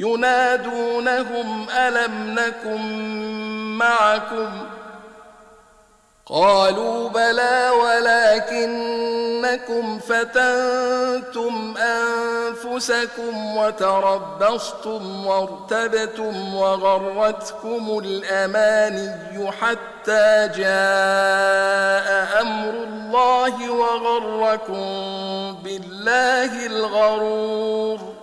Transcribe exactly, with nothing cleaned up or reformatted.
ينادونهم ألم نكن معكم قالوا بلى ولكنكم فتنتم أنفسكم وتربصتم وارتبتم وغرتكم الأماني حتى جاء أمر الله وغركم بالله الغرور